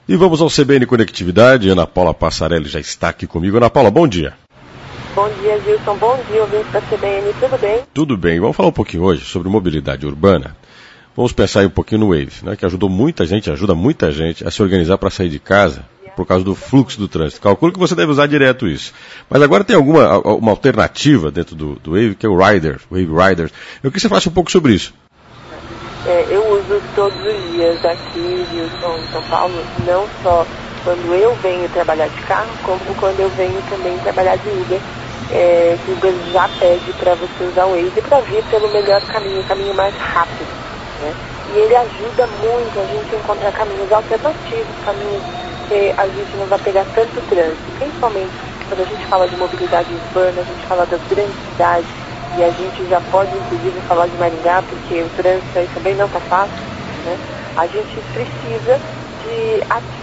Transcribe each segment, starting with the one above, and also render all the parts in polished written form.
E vamos ao CBN Conectividade. Ana Paula Passarelli já está aqui comigo. Ana Paula, bom dia. Bom dia, Gilson. Bom dia, ouvintes da CBN. Tudo bem? Tudo bem. Vamos falar um pouquinho hoje sobre mobilidade urbana. Vamos pensar aí um pouquinho no Waze, né, que ajuda muita gente a se organizar para sair de casa por causa do fluxo do trânsito. Calculo que você deve usar direto isso. Mas agora tem uma alternativa dentro do Wave, que é o Rider, Wave Riders. Eu queria que você falasse um pouco sobre isso. Eu uso todos os dias aqui, Gilson, em São Paulo, não só quando eu venho trabalhar de carro, como quando eu venho também trabalhar de Uber. O Uber já pede para você usar o Waze para vir pelo melhor caminho, o caminho mais rápido, né? E ele ajuda muito a gente a encontrar caminhos alternativos, caminhos que a gente não vai pegar tanto trânsito. Principalmente quando a gente fala de mobilidade urbana, a gente fala das grandes cidades, e a gente já pode inclusive falar de Maringá, porque o trânsito aí também não está fácil, né? A gente precisa de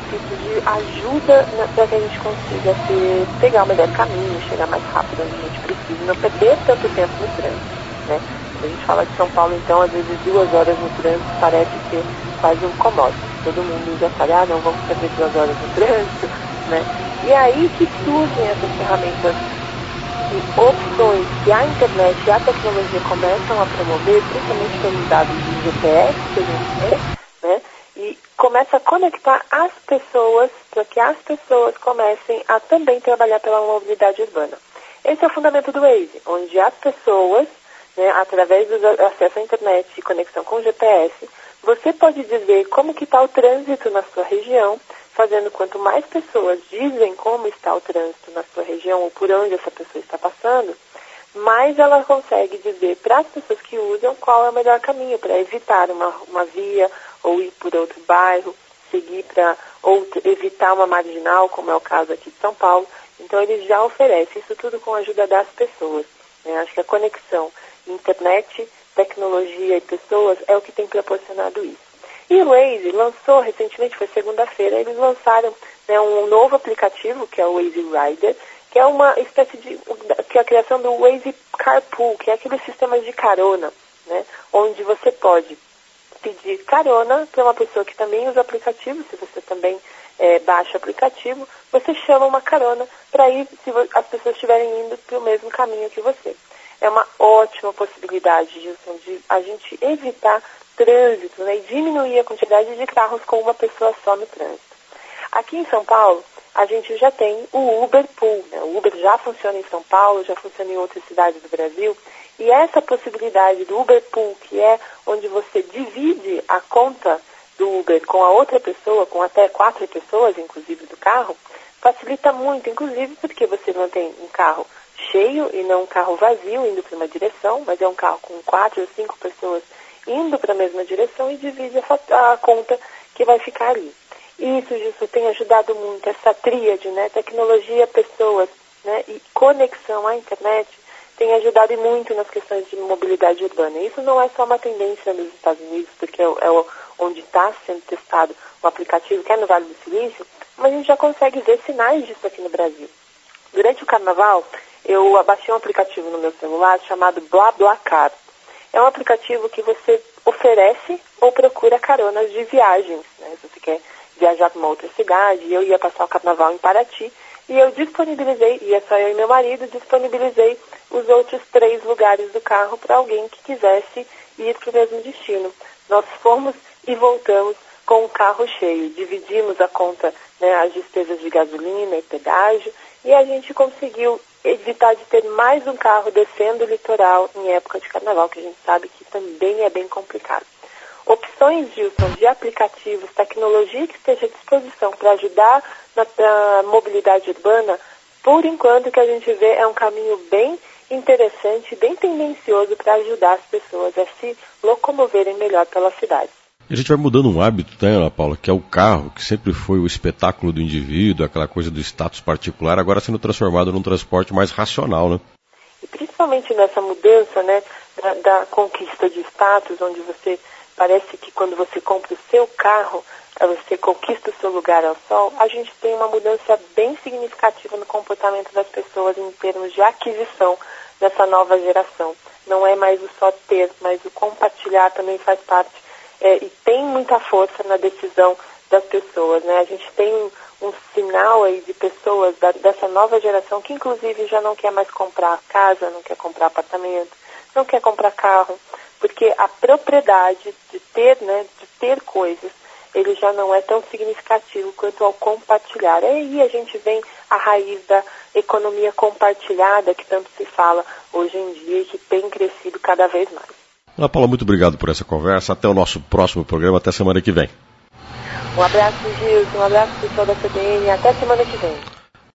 ajuda para que a gente consiga pegar o melhor caminho, chegar mais rápido onde a gente precisa e não perder tanto tempo no trânsito, né? Quando a gente fala de São Paulo, então, às vezes 2 horas no trânsito parece ser quase um commodity. Todo mundo já fala, não vamos perder 2 horas no trânsito, né? E aí que surgem essas ferramentas e opções que a internet e a tecnologia começam a promover, principalmente pelos dados de GPS que a gente tem, né? E começa a conectar as pessoas para que as pessoas comecem a também trabalhar pela mobilidade urbana. Esse é o fundamento do Waze, onde as pessoas, né, através do acesso à internet e conexão com o GPS, você pode dizer como que está o trânsito na sua região, fazendo quanto mais pessoas dizem como está o trânsito na sua região ou por onde essa pessoa está passando, mais ela consegue dizer para as pessoas que usam qual é o melhor caminho para evitar uma via ou ir por outro bairro, ou evitar uma marginal, como é o caso aqui de São Paulo. Então ele já oferece isso tudo com a ajuda das pessoas, né? Acho que a conexão internet, tecnologia e pessoas é o que tem proporcionado isso. E o Waze lançou recentemente, foi segunda-feira, eles lançaram, né, um novo aplicativo, que é o Waze Rider, que é uma espécie que é a criação do Waze Carpool, que é aquele sistema de carona, né, onde você pode pedir carona para uma pessoa que também usa o aplicativo. Se você também baixa o aplicativo, você chama uma carona para ir, se as pessoas estiverem indo para o mesmo caminho que você. É uma ótima possibilidade, Gilson, de a gente evitar trânsito, né, e diminuir a quantidade de carros com uma pessoa só no trânsito. Aqui em São Paulo, a gente já tem o Uber Pool, né? O Uber já funciona em São Paulo, já funciona em outras cidades do Brasil, e essa possibilidade do Uber Pool, que é onde você divide a conta do Uber com a outra pessoa, com até 4 pessoas, inclusive do carro, facilita muito, inclusive porque você não tem um carro cheio e não um carro vazio indo para uma direção, mas é um carro com 4 ou 5 pessoas indo para a mesma direção e divide a conta que vai ficar ali. Isso tem ajudado muito, essa tríade, né, tecnologia, pessoas, né, e conexão à internet, tem ajudado muito nas questões de mobilidade urbana. Isso não é só uma tendência nos Estados Unidos, porque onde está sendo testado o aplicativo, que é no Vale do Silício, mas a gente já consegue ver sinais disso aqui no Brasil. Durante o Carnaval, eu baixei um aplicativo no meu celular chamado BlaBlaCar. É um aplicativo que você oferece ou procura caronas de viagens, né? Se você quer viajar para uma outra cidade, eu ia passar o Carnaval em Paraty, e eu disponibilizei, e é só eu e meu marido, disponibilizei os outros 3 lugares do carro para alguém que quisesse ir para o mesmo destino. Nós fomos e voltamos com o carro cheio, dividimos a conta, né, as despesas de gasolina e pedágio, e a gente conseguiu evitar de ter mais um carro descendo o litoral em época de Carnaval, que a gente sabe que também é bem complicado. Opções, Gilson, de aplicativos, tecnologia que esteja à disposição para ajudar na mobilidade urbana, por enquanto o que a gente vê é um caminho bem interessante, bem tendencioso para ajudar as pessoas a se locomoverem melhor pela cidade. A gente vai mudando um hábito, né, Ana Paula, que é o carro, que sempre foi o espetáculo do indivíduo, aquela coisa do status particular, agora sendo transformado num transporte mais racional, né? E principalmente nessa mudança, né, da conquista de status, onde você parece que quando você compra o seu carro, você conquista o seu lugar ao sol, a gente tem uma mudança bem significativa no comportamento das pessoas em termos de aquisição dessa nova geração. Não é mais o só ter, mas o compartilhar também faz parte e tem muita força na decisão das pessoas, né? A gente tem um sinal aí de pessoas dessa nova geração que inclusive já não quer mais comprar casa, não quer comprar apartamento, não quer comprar carro, porque a propriedade de ter, né, de ter coisas, ele já não é tão significativo quanto ao compartilhar. Aí a gente vem a raiz da economia compartilhada, que tanto se fala hoje em dia e que tem crescido cada vez mais. Ana Paula, muito obrigado por essa conversa. Até o nosso próximo programa, até semana que vem. Um abraço, Gilson, um abraço pessoal da CBN, até semana que vem.